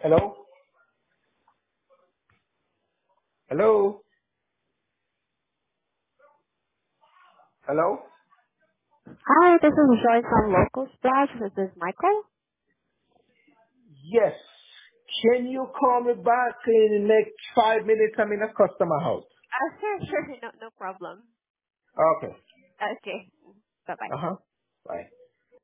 Hello? Hello? Hello? Hi, this is Joy from Local Splash. This is Michael. Yes. Can you call me back in the next 5 minutes? I'm in a customer house. Sure, no problem. Okay. Okay, bye-bye. Uh-huh. Bye.